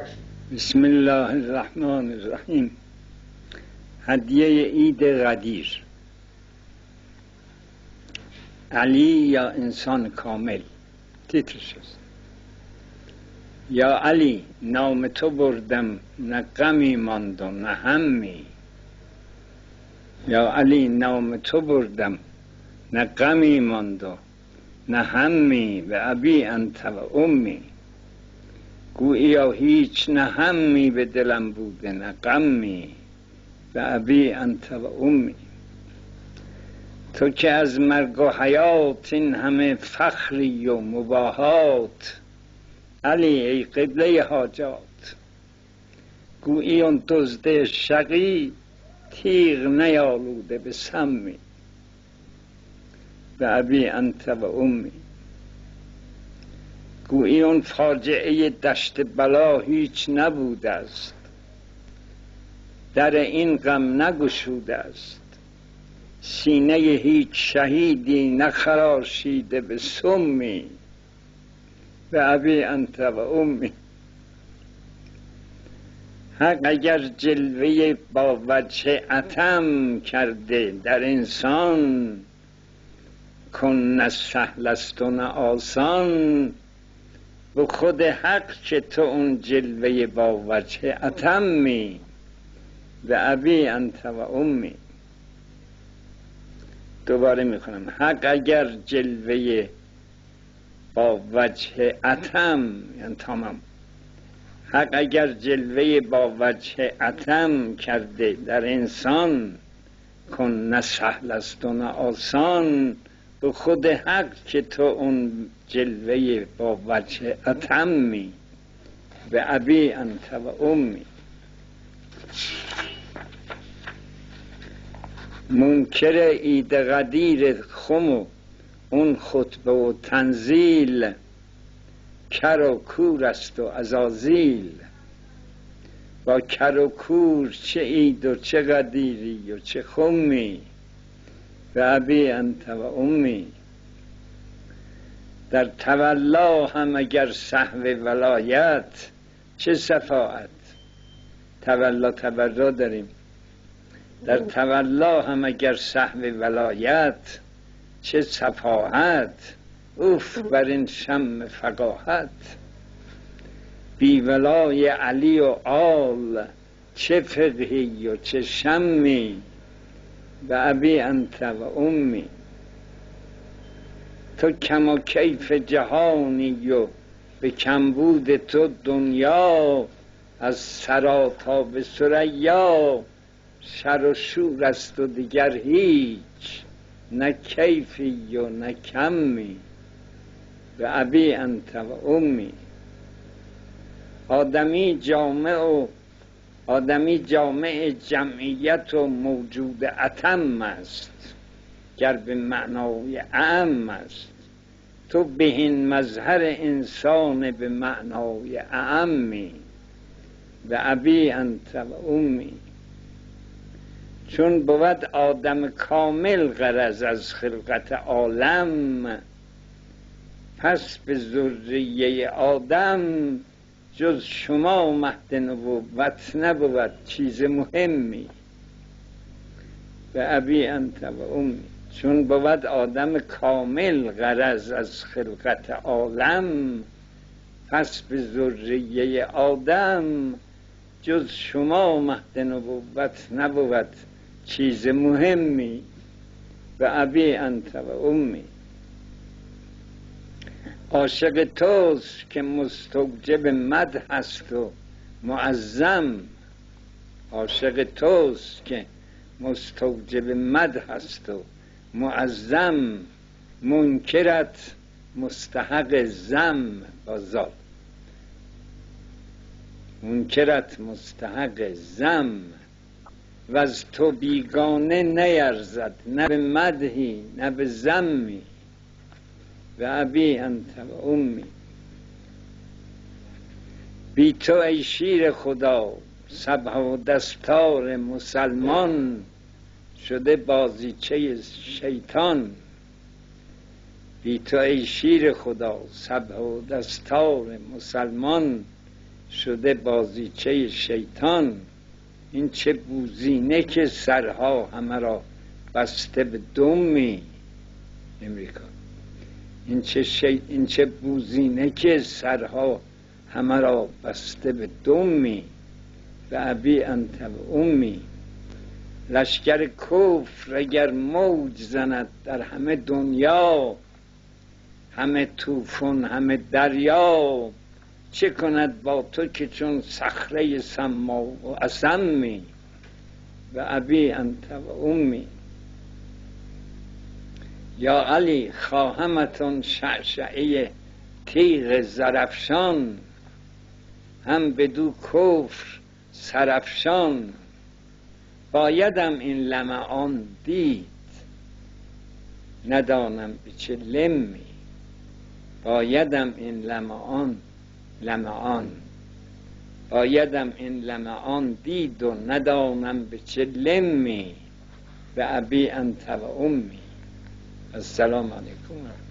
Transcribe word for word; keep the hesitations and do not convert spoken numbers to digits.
بسم الله الرحمن الرحیم. هدیه عید قدیر. علی یا انسان کامل تیترش است. یا علی نام تو بردم، نه غمی ماند و نه همی. یا علی نام تو بردم، نه غمی ماند و نه همی. به ابی انت و امی. گوییا هیچ نه همی به دلم بوده نه غمی. به ابی انت و امی. تو که از مرگ و حیات این همه فخری و مباهات. علی ای قبله حاجات. گویی اون دزد شقی تیغ نیالوده به سمی. به ابی انت و امی. گویی اون فاجعه دشت بلا هیچ نبوده است، در این غم نگشوده است. سینه هیچ شهیدی نخراشیده به سمی. به ابی انت و امی. حق اگر جلوه با وجه عتم کرده در انسان، کن نه سهل است و نه آسان. و خود حق که تو اون جلوه با وجه عتمی. به ابی انت و امی. دوباره میکنم. حق اگر جلوه با وجه عتم، یعنی تمام. حق اگر جلوه با وجه عتم کرده در انسان، کن نه سهل است و نه آسان. و خود حق که تو اون جلوه با وجه عتمی. به ابی انت و امی. منکر عید قدیر خم و اون خطبه و تنزیل، کر و کور است و عزازیل. با کر و کور چه عید و چه قدیری و چه خمی. به ابی انت و امی. در تولا هم اگر سهو ولایت چه صفاعت. تولا تبرا داریم. در تولا هم اگر سهو ولایت چه صفاعت. اوف بر این شم فقاهت. بی ولای علی و آل چه فقهی و چه شمی. به ابی انت و امی. تو کم و کیف جهانی و به کمبود تو دنیا، از ثری تا به ثریا شر و شور است و دیگر هیچ نه کیفی و نه کمی. به ابی انت و امی. آدمی جامع و آدمی جامع جمعیت و موجود اتم است، گر به معنای اعم است. تو بهین مظهر انسان به معنای اعمی. به ابی انت و امی. چون بود آدم کامل غرض از خلقت عالم، پس به ذریه آدم جز شما مهد نبوت نبود چیز مهمی. به ابی انت و امی. چون بود آدم کامل غرض از خلقت عالم، پس به ذریه آدم جز شما مهد نبوت نبود چیز مهمی. به ابی انت و امی. عاشق توست که مستوجب مدح است و معظم. عاشق توست که مستوجب مدح است و معظم. منکرت مستحق ذم با ذات. منکرت مستحق ذم. و از تو بیگانه نیرزد نه به مدحی نه به ذمی. به ابی انت و امی. بی تو ای شیر خدا سبح و دستار مسلمان، شده بازیچه شیطان. بی تو ای شیر خدا سبح و دستار مسلمان، شده بازیچه شیطان. این چه بوزینه که سرها همه را بسته به دمی. امریکا این چه, شی... این چه بوزینه که سرها همه را بسته به دمی. به ابی انت و امی. لشکر کفر اگر موج زند در همه دنیا، همه طوفان همه دریا، چه کند با تو که چون صخره سما و اصمی. و ابی انت و امی. یا علی خواهمتون شعشعه تیغ زرافشان، هم بدو کفر سرافشان. بایدم این لمعان دید، ندانم به چه لمی. بایدم این لمعان لمعان بایدم این لمعان دید و ندانم به چه لمی. به ابی انت و امی. السلام علیکم.